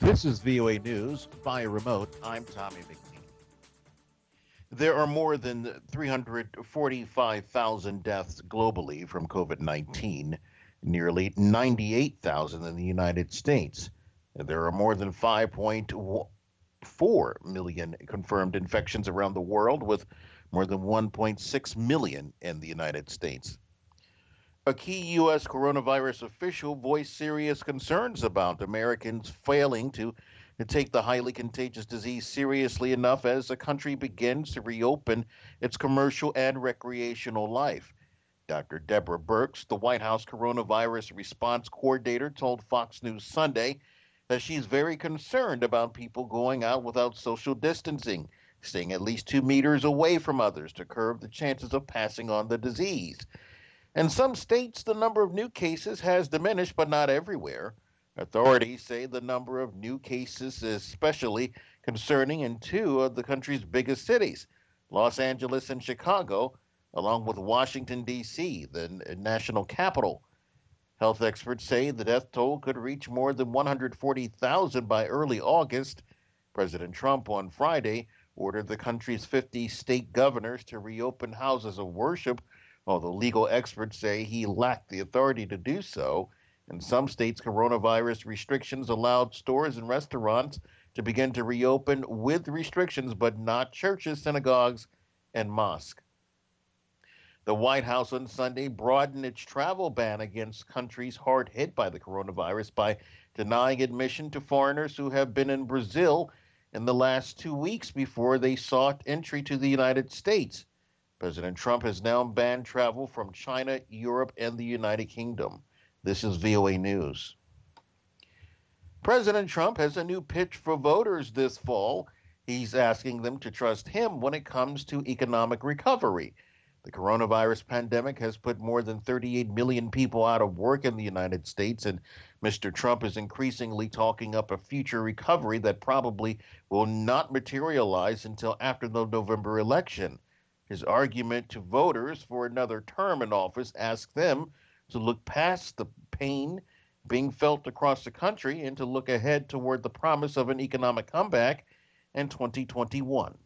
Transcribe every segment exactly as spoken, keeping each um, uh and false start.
This is V O A News via remote. I'm Tommy McNeil. There are more than three hundred forty-five thousand deaths globally from COVID nineteen, nearly ninety-eight thousand in the United States. There are more than five point four million confirmed infections around the world, with more than one point six million in the United States. A key U S coronavirus official voiced serious concerns about Americans failing to, to take the highly contagious disease seriously enough as the country begins to reopen its commercial and recreational life. Doctor Deborah Birx, the White House coronavirus response coordinator, told Fox News Sunday that she's very concerned about people going out without social distancing, staying at least two meters away from others to curb the chances of passing on the disease. In some states, the number of new cases has diminished, but not everywhere. Authorities say the number of new cases is especially concerning in two of the country's biggest cities, Los Angeles and Chicago, along with Washington, D C, the national capital. Health experts say the death toll could reach more than one hundred forty thousand by early August. President Trump on Friday ordered the country's fifty state governors to reopen houses of worship, although legal experts say he lacked the authority to do so. In some states, coronavirus restrictions allowed stores and restaurants to begin to reopen with restrictions, but not churches, synagogues, and mosques. The White House on Sunday broadened its travel ban against countries hard hit by the coronavirus by denying admission to foreigners who have been in Brazil in the last two weeks before they sought entry to the United States. President Trump has now banned travel from China, Europe, and the United Kingdom. This is V O A News. President Trump has a new pitch for voters this fall. He's asking them to trust him when it comes to economic recovery. The coronavirus pandemic has put more than thirty-eight million people out of work in the United States, and Mister Trump is increasingly talking up a future recovery that probably will not materialize until after the November election. His argument to voters for another term in office asks them to look past the pain being felt across the country and to look ahead toward the promise of an economic comeback in twenty twenty-one.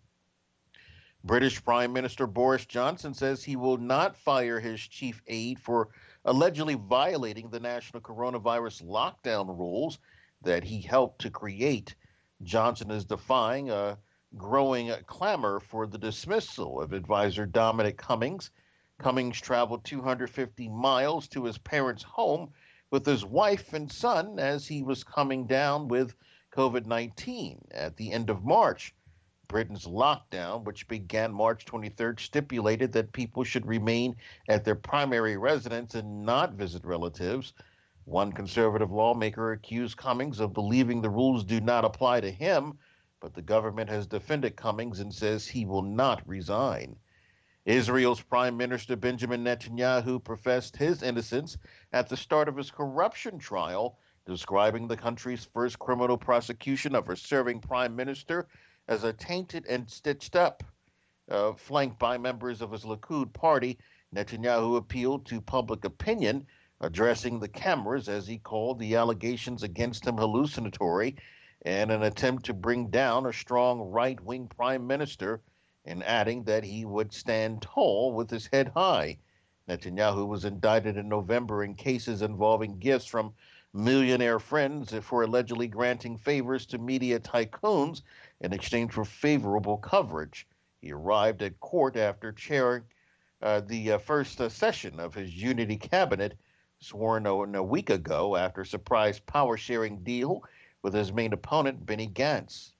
British Prime Minister Boris Johnson says he will not fire his chief aide for allegedly violating the national coronavirus lockdown rules that he helped to create. Johnson is defying a growing clamor for the dismissal of advisor Dominic Cummings. Cummings traveled two hundred fifty miles to his parents' home with his wife and son as he was coming down with COVID nineteen at the end of March. Britain's lockdown, which began March twenty-third, stipulated that people should remain at their primary residence and not visit relatives. One conservative lawmaker accused Cummings of believing the rules do not apply to him, but the government has defended Cummings and says he will not resign. Israel's Prime Minister Benjamin Netanyahu professed his innocence at the start of his corruption trial, describing the country's first criminal prosecution of a serving prime minister as a tainted and stitched up. Uh, flanked by members of his Likud party, Netanyahu appealed to public opinion, addressing the cameras as he called the allegations against him hallucinatory and an attempt to bring down a strong right-wing prime minister, and adding that he would stand tall with his head high. Netanyahu was indicted in November in cases involving gifts from millionaire friends for allegedly granting favors to media tycoons in exchange for favorable coverage. He arrived at court after chairing uh, the uh, first uh, session of his Unity cabinet, sworn a, a week ago after a surprise power-sharing deal with his main opponent, Benny Gantz.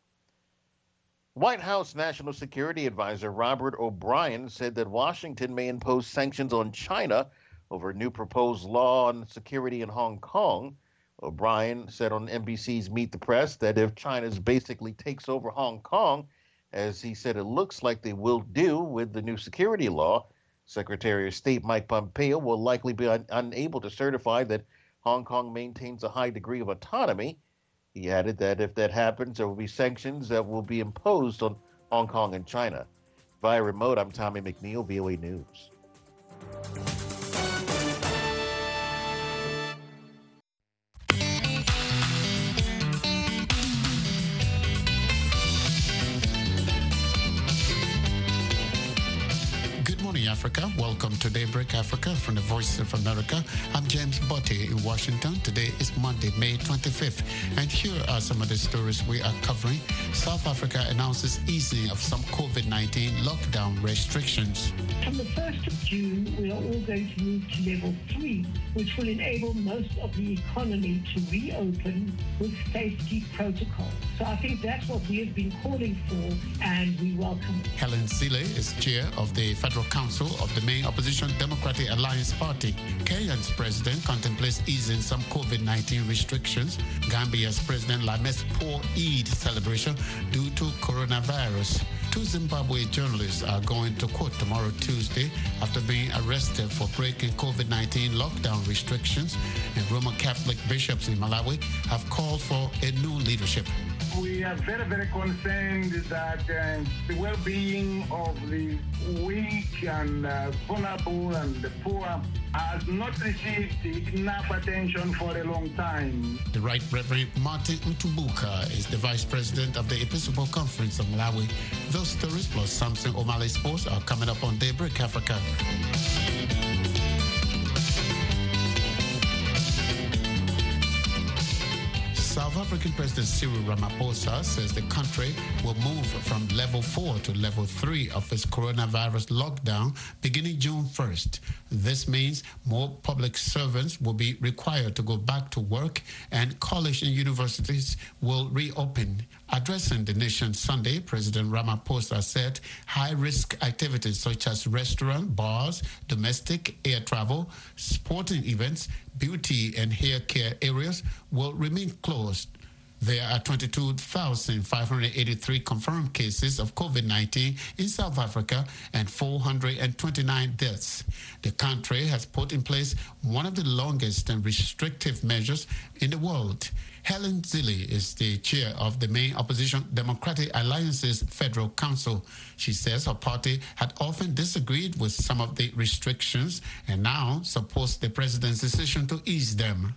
White House National Security Advisor Robert O'Brien said that Washington may impose sanctions on China over a new proposed law on security in Hong Kong. O'Brien said on N B C's Meet the Press that if China basically takes over Hong Kong, as he said it looks like they will do with the new security law, Secretary of State Mike Pompeo will likely be un- unable to certify that Hong Kong maintains a high degree of autonomy. He added that if that happens, there will be sanctions that will be imposed on Hong Kong and China. Via remote, I'm Tommy McNeil, V O A News. Africa. Welcome to Daybreak Africa from the Voice of America. I'm James Botte in Washington. Today is Monday, May twenty-fifth. And here are some of the stories we are covering. South Africa announces easing of some COVID nineteen lockdown restrictions. From the first of June, we are all going to move to level three, which will enable most of the economy to reopen with safety protocols. So I think that's what we have been calling for, and we welcome it. Helen Zille is chair of the Federal Council of the main opposition Democratic Alliance Party. Kenya's president contemplates easing some COVID nineteen restrictions. Gambia's president laments poor Eid celebration due to coronavirus. Two Zimbabwe journalists are going to court tomorrow, Tuesday, after being arrested for breaking COVID nineteen lockdown restrictions. And Roman Catholic bishops in Malawi have called for a new leadership. We are very, very concerned that uh, the well-being of the weak and uh, vulnerable and the poor has not received enough attention for a long time. The Right Reverend Martin Ntumbuka is the Vice President of the Episcopal Conference of Malawi. Those stories plus Samson O'Malley Sports are coming up on Daybreak Africa. South African President Cyril Ramaphosa says the country will move from level four to level three of its coronavirus lockdown beginning June first. This means more public servants will be required to go back to work and college and universities will reopen. Addressing the nation Sunday, President Ramaphosa said high-risk activities such as restaurant, bars, domestic air travel, sporting events, beauty and hair care areas will remain closed. There are twenty-two thousand five hundred eighty-three confirmed cases of COVID nineteen in South Africa and four hundred twenty-nine deaths. The country has put in place one of the longest and restrictive measures in the world. Helen Zille is the chair of the main opposition Democratic Alliance's Federal Council. She says her party had often disagreed with some of the restrictions and now supports the president's decision to ease them.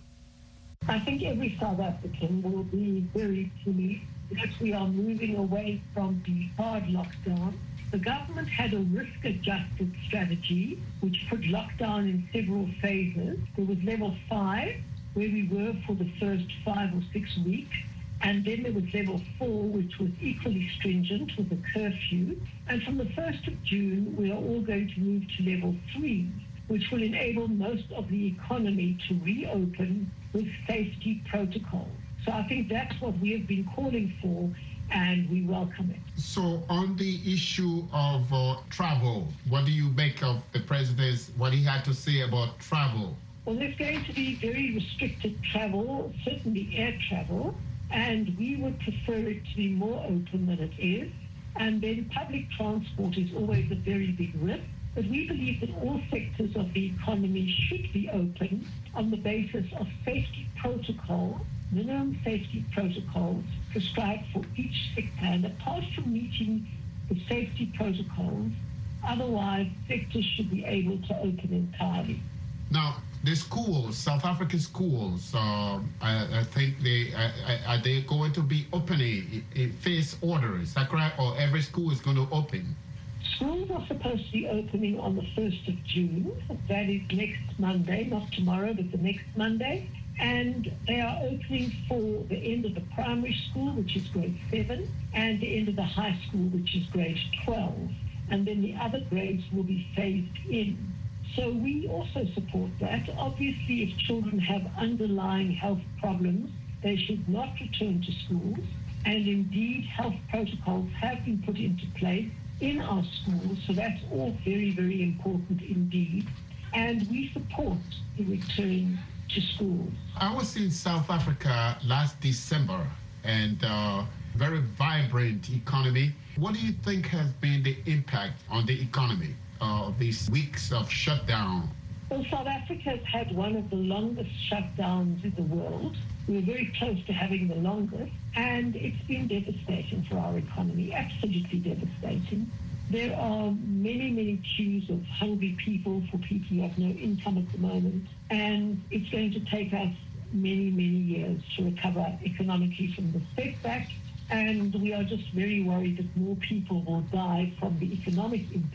I think every South African will be very pleased because we are moving away from the hard lockdown. The government had a risk-adjusted strategy which put lockdown in several phases. There was level five, where we were for the first five or six weeks. And then there was level four, which was equally stringent with a curfew. And from the first of June, we are all going to move to level three, which will enable most of the economy to reopen with safety protocols. So I think that's what we have been calling for, and we welcome it. So on the issue of uh, travel, what do you make of the president's, what he had to say about travel? Well, there's going to be very restricted travel, certainly air travel, and we would prefer it to be more open than it is. And then public transport is always a very big risk. But we believe that all sectors of the economy should be open on the basis of safety protocol, minimum safety protocols prescribed for each sector. And apart from meeting the safety protocols, otherwise sectors should be able to open entirely. Now, the schools, South African schools, uh, I, I think they uh, are they going to be opening in phase order? Is that correct? Or every school is going to open? Schools are supposed to be opening on the first of June. That is next Monday, not tomorrow, but the next Monday. And they are opening for the end of the primary school, which is grade seven, and the end of the high school, which is grade twelve. And then the other grades will be phased in. So we also support that. Obviously, if children have underlying health problems, they should not return to schools. And indeed, health protocols have been put into place in our schools. So that's all very, very important indeed. And we support the return to schools. I was in South Africa last December, and uh, very vibrant economy. What do you think has been the impact on the economy of uh, these weeks of shutdown? Well, South Africa has had one of the longest shutdowns in the world. We're very close to having the longest, and it's been devastating for our economy, absolutely devastating. There are many, many queues of hungry people for people who have no income at the moment, and it's going to take us many, many years to recover economically from the setback, and we are just very worried that more people will die from the economic impact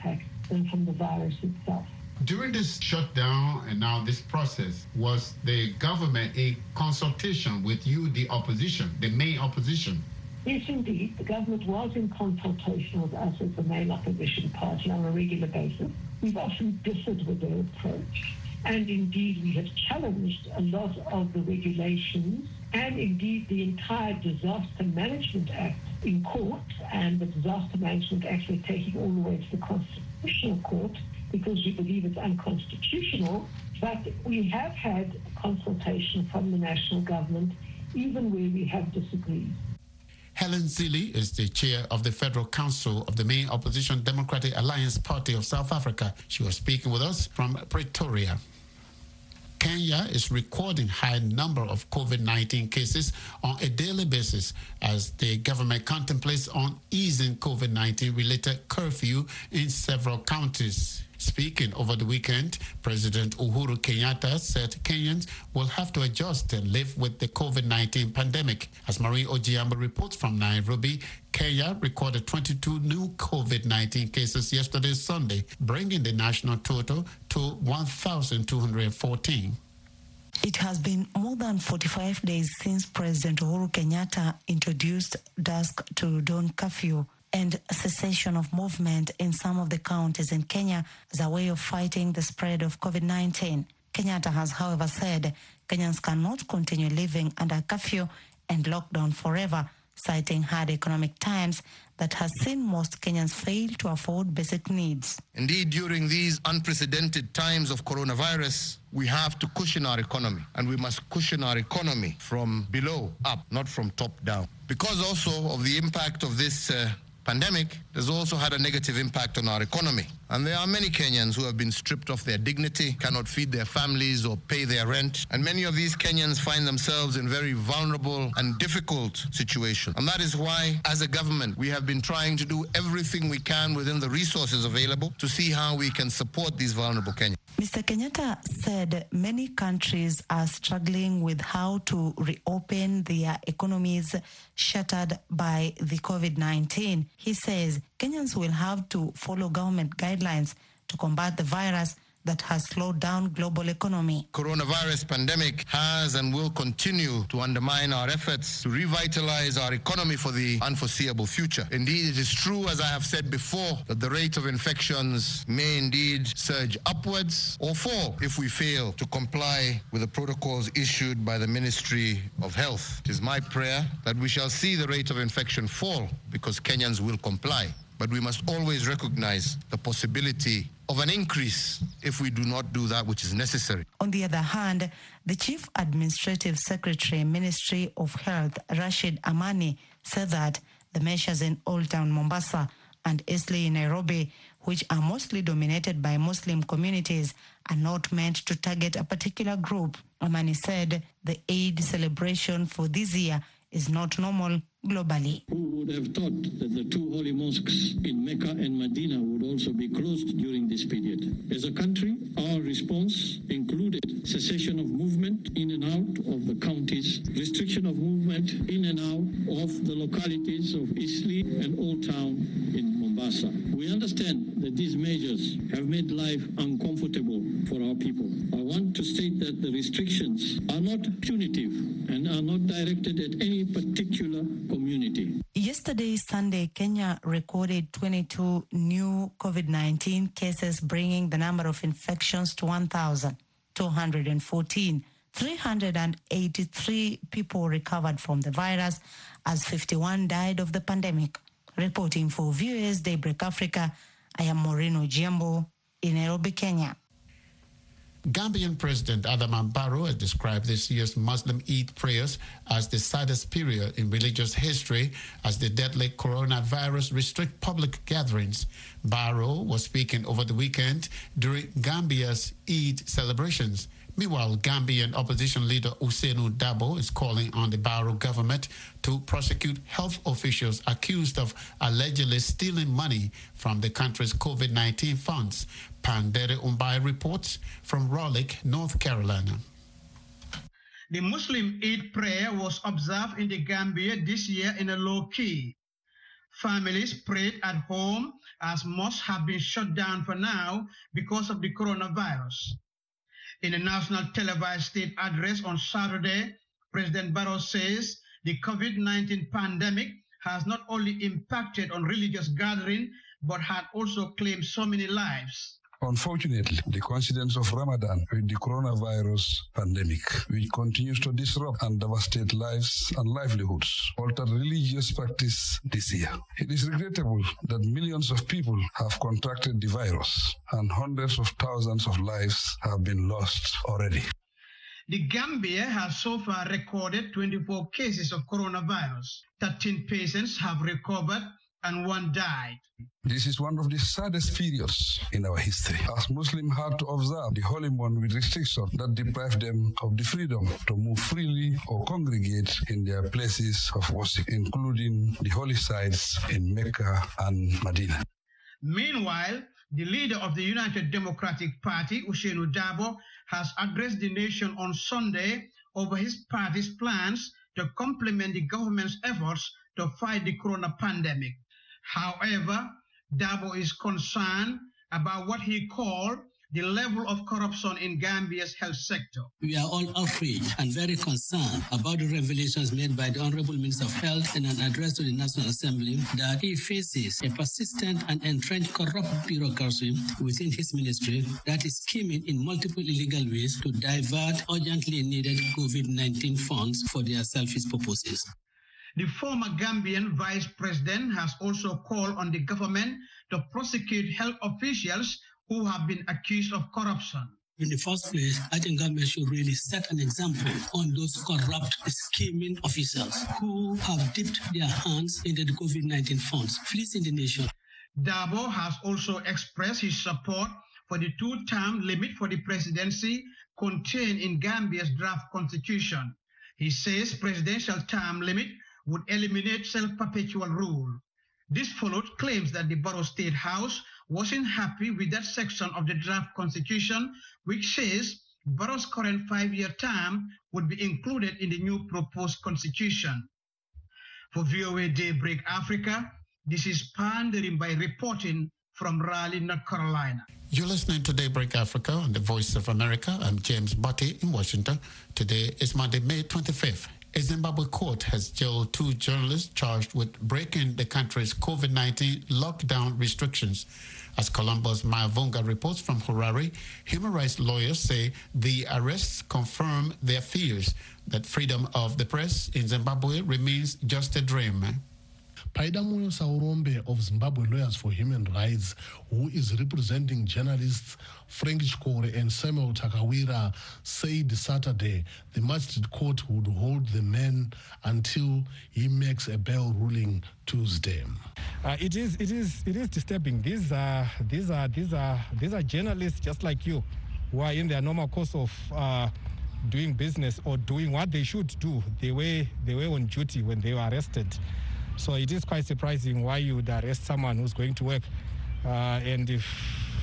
than from the virus itself. During this shutdown and now this process, was the government in consultation with you, the opposition, the main opposition? Yes, indeed. The government was in consultation with us as the main opposition party on a regular basis. We've often differed with their approach. And indeed, we have challenged a lot of the regulations and indeed the entire Disaster Management Act in court. And the Disaster Management Act we're taking all the way to the Constitutional Court because we believe it's unconstitutional. But we have had consultation from the national government, even where we have disagreed. Helen Zille is the chair of the Federal Council of the main opposition Democratic Alliance Party of South Africa. She was speaking with us from Pretoria. Kenya is recording high number of COVID nineteen cases on a daily basis as the government contemplates on easing COVID nineteen related curfew in several counties. Speaking over the weekend, President Uhuru Kenyatta said Kenyans will have to adjust and live with the COVID nineteen pandemic. As Marie Ojiambo reports from Nairobi, Kenya recorded twenty-two new COVID nineteen cases yesterday, Sunday, bringing the national total to one thousand two hundred fourteen. It has been more than forty-five days since President Uhuru Kenyatta introduced dusk to dawn curfew and cessation of movement in some of the counties in Kenya as a way of fighting the spread of COVID nineteen. Kenyatta has, however, said Kenyans cannot continue living under curfew and lockdown forever, citing hard economic times that has seen most Kenyans fail to afford basic needs. Indeed, during these unprecedented times of coronavirus, we have to cushion our economy, and we must cushion our economy from below up, not from top down. Because also of the impact of this uh, pandemic has also had a negative impact on our economy. And there are many Kenyans who have been stripped of their dignity, cannot feed their families or pay their rent. And many of these Kenyans find themselves in very vulnerable and difficult situations. And that is why, as a government, we have been trying to do everything we can within the resources available to see how we can support these vulnerable Kenyans. Mister Kenyatta said many countries are struggling with how to reopen their economies shattered by the COVID nineteen. He says Kenyans will have to follow government guidelines to combat the virus that has slowed down global economy. Coronavirus pandemic has and will continue to undermine our efforts to revitalize our economy for the unforeseeable future. Indeed, it is true, as I have said before, that the rate of infections may indeed surge upwards or fall if we fail to comply with the protocols issued by the Ministry of Health. It is my prayer that we shall see the rate of infection fall because Kenyans will comply. But we must always recognize the possibility of an increase if we do not do that which is necessary. On the other hand, the Chief Administrative Secretary, Ministry of Health, Rashid Amani, said that the measures in Old Town Mombasa and Eastleigh in Nairobi, which are mostly dominated by Muslim communities, are not meant to target a particular group. Amani said the Eid celebration for this year is not normal globally. Who would have thought that the two holy mosques in Mecca and Medina would also be closed during this period? As a country, our response included cessation of movement in and out of the counties, restriction of movement in and out of the localities of Eastleigh and Old Town in Mombasa. We understand that these measures have made life uncomfortable for our people. I want to state that the restrictions are not punitive and are not directed at any particular community. Yesterday, Sunday, Kenya recorded twenty-two new COVID nineteen cases, bringing the number of infections to one thousand two hundred fourteen. three hundred eighty-three people recovered from the virus, as fifty-one died of the pandemic. Reporting for V O A's Daybreak Africa, I am Maureen Ojiambo in Nairobi, Kenya. Gambian President Adama Barrow has described this year's Muslim Eid prayers as the saddest period in religious history as the deadly coronavirus restrict public gatherings. Barrow was speaking over the weekend during Gambia's Eid celebrations. Meanwhile, Gambian opposition leader Ousainou Darboe is calling on the Barrow government to prosecute health officials accused of allegedly stealing money from the country's COVID nineteen funds. Pandere Umbai reports from Raleigh, North Carolina. The Muslim Eid prayer was observed in the Gambia this year in a low key. Families prayed at home as mosques have been shut down for now because of the coronavirus. In a national televised state address on Saturday, President Barrow says the COVID nineteen pandemic has not only impacted on religious gathering, but had also claimed so many lives. Unfortunately, the coincidence of Ramadan with the coronavirus pandemic, which continues to disrupt and devastate lives and livelihoods, altered religious practice this year. It is regrettable that millions of people have contracted the virus and hundreds of thousands of lives have been lost already. The Gambia has so far recorded twenty-four cases of coronavirus. thirteen patients have recovered and one died. This is one of the saddest periods in our history, as Muslims had to observe the holy month with restrictions that deprive them of the freedom to move freely or congregate in their places of worship, including the holy sites in Mecca and Medina. Meanwhile, the leader of the United Democratic Party, Ousainou Darboe, has addressed the nation on Sunday over his party's plans to complement the government's efforts to fight the corona pandemic. However, Darboe is concerned about what he called the level of corruption in Gambia's health sector. We are all outraged and very concerned about the revelations made by the Honorable Minister of Health in an address to the National Assembly that he faces a persistent and entrenched corrupt bureaucracy within his ministry that is scheming in multiple illegal ways to divert urgently needed COVID nineteen funds for their selfish purposes. The former Gambian vice president has also called on the government to prosecute health officials who have been accused of corruption. In the first place, I think government should really set an example on those corrupt, scheming officials who have dipped their hands into the COVID nineteen funds, fleecing the nation. Darboe has also expressed his support for the two-term limit for the presidency contained in Gambia's draft constitution. He says presidential term limit would eliminate self-perpetual rule. This followed claims that the Barrow State House wasn't happy with that section of the draft constitution, which says Barrow's current five-year term would be included in the new proposed constitution. For V O A Daybreak Africa, this is Pandering by reporting from Raleigh, North Carolina. You're listening to Daybreak Africa on the Voice of America. I'm James Botti in Washington. Today is Monday, May twenty-fifth. A Zimbabwe court has jailed two journalists charged with breaking the country's COVID nineteen lockdown restrictions. As Columbo's Maya Vunga reports from Harare, human rights lawyers say the arrests confirm their fears that freedom of the press in Zimbabwe remains just a dream. Paidamoyo Saurombe of Zimbabwe Lawyers for Human Rights, who is representing journalists Frank Chikore and Samuel Takawira, said Saturday the magistrate court would hold the man until he makes a bail ruling Tuesday. Uh, it is, it is, it is disturbing. These are, these are, these are, these are journalists just like you, who are in their normal course of uh, doing business or doing what they should do. They were, they were on duty when they were arrested. So it is quite surprising why you would arrest someone who's going to work. Uh, and if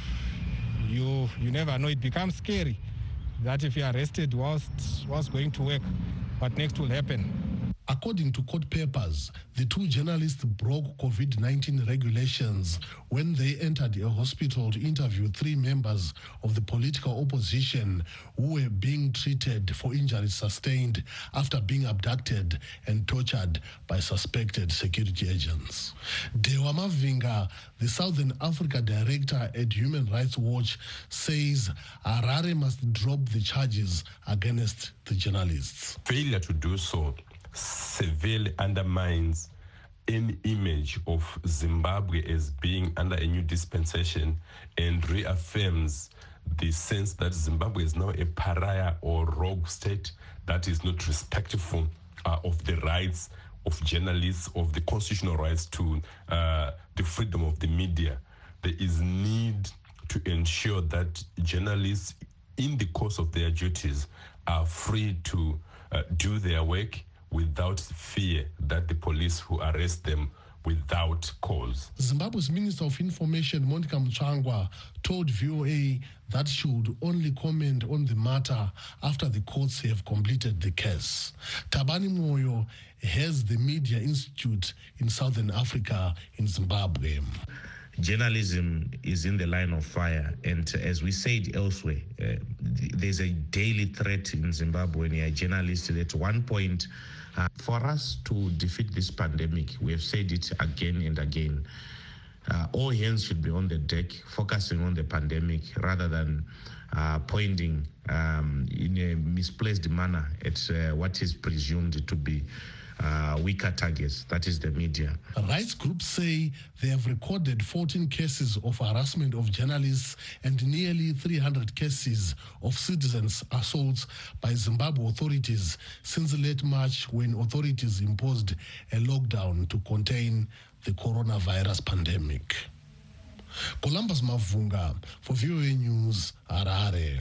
you you never know, it becomes scary that if you're arrested whilst, whilst going to work, what next will happen? According to court papers, the two journalists broke COVID nineteen regulations when they entered a hospital to interview three members of the political opposition who were being treated for injuries sustained after being abducted and tortured by suspected security agents. Dewa Mavinga, the Southern Africa director at Human Rights Watch, says Harare must drop the charges against the journalists. Failure to do so severely undermines any image of Zimbabwe as being under a new dispensation and reaffirms the sense that Zimbabwe is now a pariah or rogue state that is not respectful uh, of the rights of journalists, of the constitutional rights to uh, the freedom of the media. There is need to ensure that journalists, in the course of their duties, are free to uh, do their work without fear that the police who arrest them without cause. Zimbabwe's Minister of Information, Monica Mchangwa, told V O A that she would only comment on the matter after the courts have completed the case. Tabani Moyo has the Media Institute in Southern Africa in Zimbabwe. Journalism is in the line of fire, and as we said elsewhere, uh, there's a daily threat in Zimbabwe when you're a journalist. At one point, uh, for us to defeat this pandemic, we have said it again and again, uh, all hands should be on the deck, focusing on the pandemic rather than uh, pointing um, in a misplaced manner at uh, what is presumed to be Uh, weaker targets, that is the media. Rights groups say they have recorded fourteen cases of harassment of journalists and nearly three hundred cases of citizens' assaults by Zimbabwe authorities since late March, when authorities imposed a lockdown to contain the coronavirus pandemic. Columbus Mavunga for V O A News, Harare.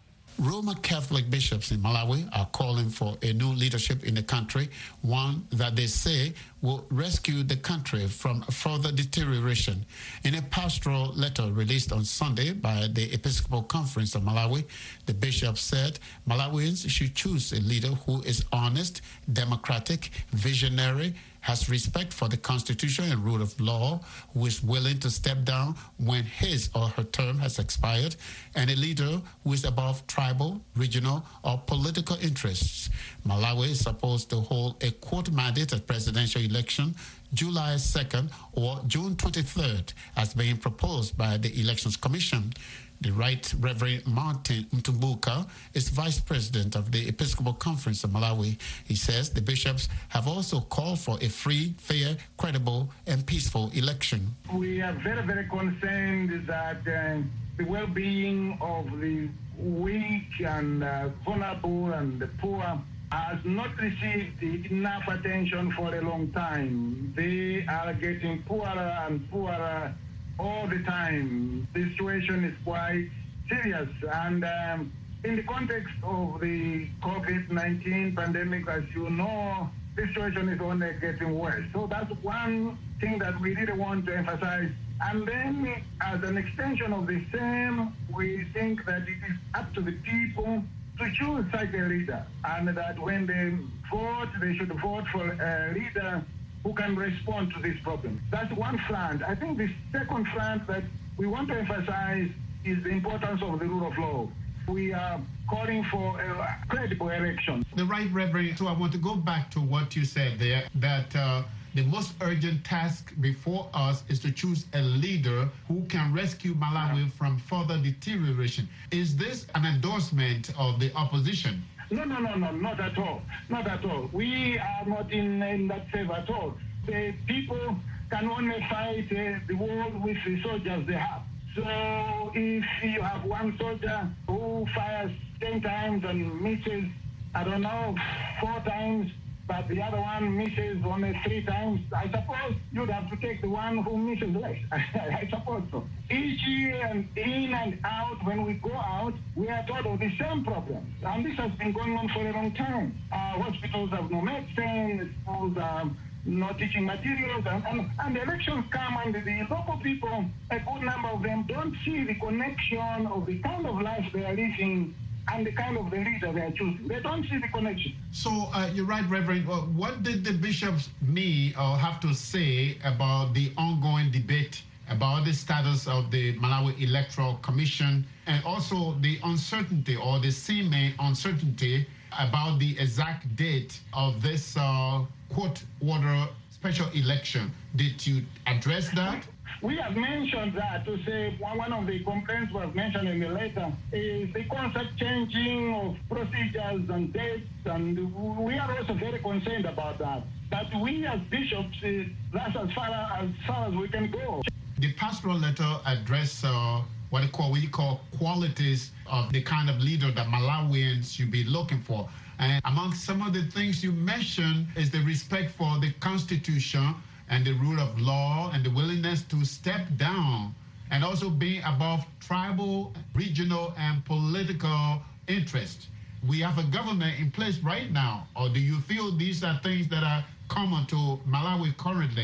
Roman Catholic bishops in Malawi are calling for a new leadership in the country, one that they say will rescue the country from further deterioration. In a pastoral letter released on Sunday by the Episcopal Conference of Malawi, the bishop said Malawians should choose a leader who is honest, democratic, visionary, has respect for the Constitution and rule of law, who is willing to step down when his or her term has expired, and a leader who is above tribal, regional, or political interests. Malawi is supposed to hold a quote mandate at presidential election July second or June twenty-third, as being proposed by the Elections Commission. The Right Reverend Martin Mtumbuka is vice president of the Episcopal Conference of Malawi. He says the bishops have also called for a free, fair, credible, and peaceful election. We are very, very concerned that uh, the well-being of the weak and uh, vulnerable and the poor has not received enough attention for a long time. They are getting poorer and poorer all the time. The situation is quite serious, and um, in the context of the COVID nineteen pandemic, as you know, the situation is only getting worse. So that's one thing that we really want to emphasize. And then, as an extension of the same, we think that it is up to the people to choose such a leader, and that when they vote, they should vote for a leader who can respond to this problem. That's one front. I think the second front that we want to emphasize is the importance of the rule of law. We are calling for a credible election. The Right Reverend, so I want to go back to what you said there, that uh, the most urgent task before us is to choose a leader who can rescue Malawi yeah. from further deterioration. Is this an endorsement of the opposition? No, no, no, no, not at all. Not at all. We are not in, in that favor at all. The people can only fight uh, the war with the soldiers they have. So if you have one soldier who fires ten times and misses, I don't know, four times, but the other one misses only three times, I suppose you'd have to take the one who misses less. I suppose so. Each year and in and out, when we go out, we are told of the same problems. And this has been going on for a long time. Our hospitals have no medicine, schools are not teaching materials, and, and, and the elections come, and the, the local people, a good number of them, don't see the connection of the kind of life they are living and the kind of the leader they are choosing. They don't see the connection. So uh, you're right, Reverend. Well, what did the bishops mean or have to say about the ongoing debate about the status of the Malawi Electoral Commission, and also the uncertainty or the seeming uncertainty about the exact date of this uh, court order special election? Did you address that? We have mentioned that to say one of the complaints we have mentioned in the letter is the constant changing of procedures and dates, and we are also very concerned about that. But we as bishops, uh, that's as far as, far as we can go. The pastoral letter addressed uh, what we call, we call qualities of the kind of leader that Malawians should be looking for. And among some of the things you mentioned is the respect for the Constitution and the rule of law, and the willingness to step down, and also being above tribal, regional, and political interest. We have a government in place right now, or do you feel these are things that are common to Malawi currently?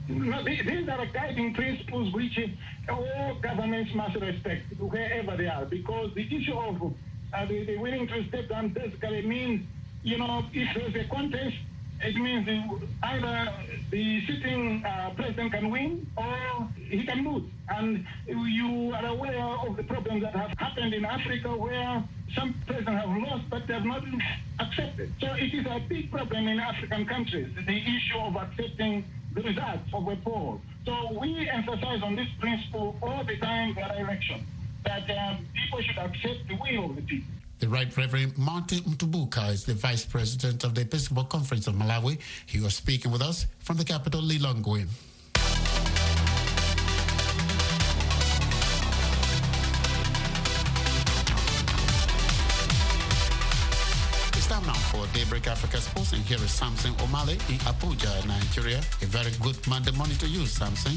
No, these are guiding principles which all governments must respect wherever they are, because the issue of uh, the, the willing to step down basically means, you know, if there's a contest, it means either the sitting uh, president can win or he can lose. And you are aware of the problems that have happened in Africa where some presidents have lost, but they have not accepted. So it is a big problem in African countries, the issue of accepting the results of a poll. So we emphasize on this principle all the time in our election, that uh, people should accept the will of the people. The Right Reverend Martin Mtubuka is the Vice President of the Episcopal Conference of Malawi. He was speaking with us from the capital, Lilongwe. It's time now for Daybreak Africa Sports, and here is Samson Omale in Abuja, Nigeria. A very good Monday morning to you, Samson.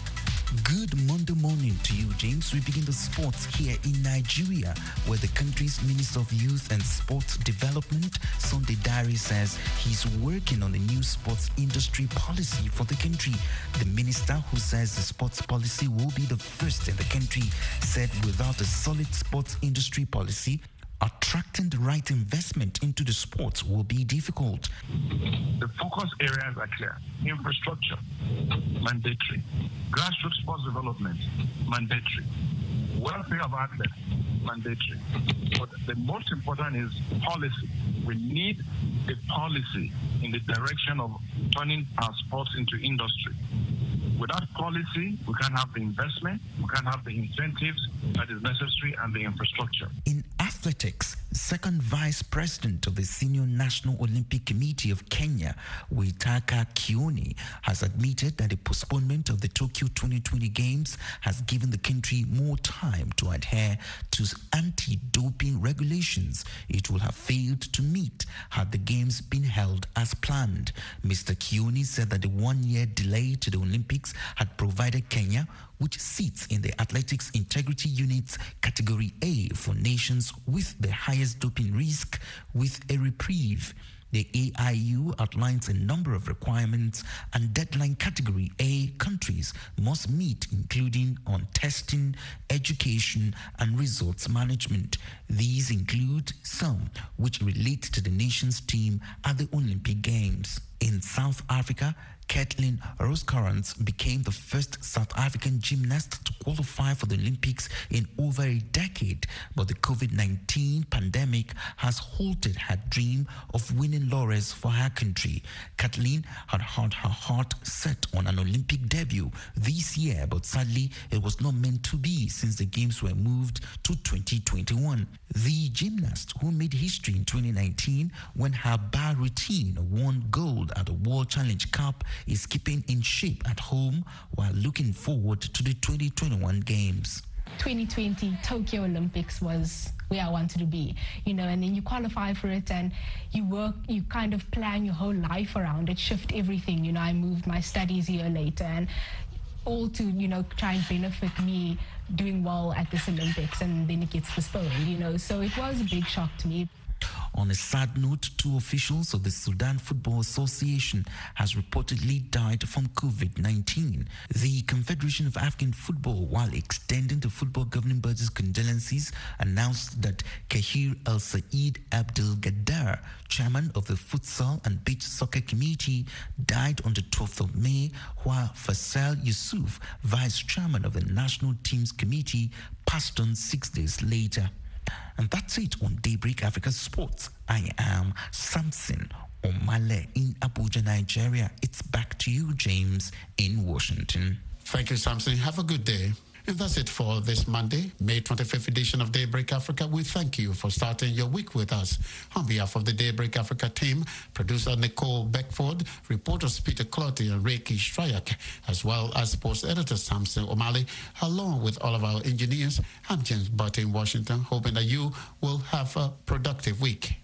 Good Monday morning to you, James. We begin the sports here in Nigeria, where the country's Minister of Youth and Sports Development, Sunday Dare, says he's working on a new sports industry policy for the country. The minister, who says the sports policy will be the first in the country, said without a solid sports industry policy, attracting the right investment into the sports will be difficult. The focus areas are clear. Infrastructure, mandatory. Grassroots sports development, mandatory. Welfare of athletes, mandatory. But the most important is policy. We need a policy in the direction of turning our sports into industry. Without policy, we can't have the investment, we can't have the incentives that is necessary, and the infrastructure. In athletics, second vice president of the Senior National Olympic Committee of Kenya, Waitaka Kioni, has admitted that the postponement of the Tokyo twenty twenty Games has given the country more time to adhere to anti-doping regulations it would have failed to meet had the Games been held as planned. Mister Kioni said that the one-year delay to the Olympics had provided Kenya, which sits in the Athletics Integrity Unit's Category A for nations with the highest doping risk, with a reprieve. The A I U outlines a number of requirements and deadline Category A countries must meet, including on testing, education, and results management. These include some which relate to the nation's team at the Olympic Games. In South Africa, Kathleen Rosecrans became the first South African gymnast to qualify for the Olympics in over a decade, but the COVID nineteen pandemic has halted her dream of winning laurels for her country. Kathleen had had her heart set on an Olympic debut this year, but sadly it was not meant to be since the Games were moved to twenty twenty-one. The gymnast, who made history in twenty nineteen when her bar routine won gold at the World Challenge Cup, is keeping in shape at home while looking forward to the twenty twenty-one Games. twenty twenty Tokyo Olympics was where I wanted to be, you know, and then you qualify for it and you work, you kind of plan your whole life around it, shift everything. You know, I moved my studies a year later, and all to, you know, try and benefit me doing well at this Olympics, and then it gets postponed, you know, so it was a big shock to me. On a sad note, two officials of the Sudan Football Association has reportedly died from COVID nineteen. The Confederation of African Football, while extending the football governing body's condolences, announced that Kahir El Said Abdel Gaddar, chairman of the Futsal and Beach Soccer Committee, died on the twelfth of May, while Faisal Yusuf, vice chairman of the National Teams Committee, passed on six days later. And that's it on Daybreak Africa Sports. I am Samson Omale in Abuja, Nigeria. It's back to you, James, in Washington. Thank you, Samson. Have a good day. And that's it for this Monday, May twenty-fifth edition of Daybreak Africa. We thank you for starting your week with us. On behalf of the Daybreak Africa team, producer Nicole Beckford, reporters Peter Clotty and Reiki Strayak, as well as sports editor Samson Omale, along with all of our engineers, I'm James Butt in Washington, hoping that you will have a productive week.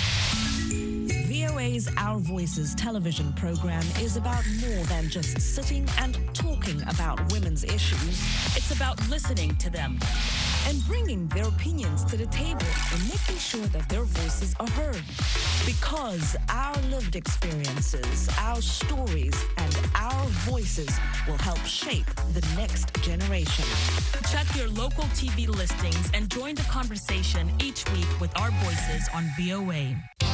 V O A's Our Voices television program is about more than just sitting and talking about women's issues. It's about listening to them and bringing their opinions to the table and making sure that their voices are heard. Because our lived experiences, our stories, and our voices voices will help shape the next generation. Check your local T V listings and join the conversation each week with our voices on V O A.